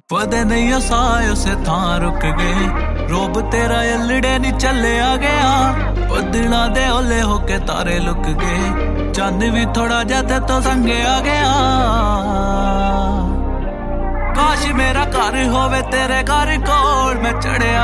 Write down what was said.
पता नहीं साए उसे थां रुक गए रोब तेरा एलड़े नी चले आ गया बदला दे ओले होके तारे लुक गए चंद भी थोड़ा जा तो संगे आ गया काश मेरा घर होवे तेरे घर कोल मैं चढ़िया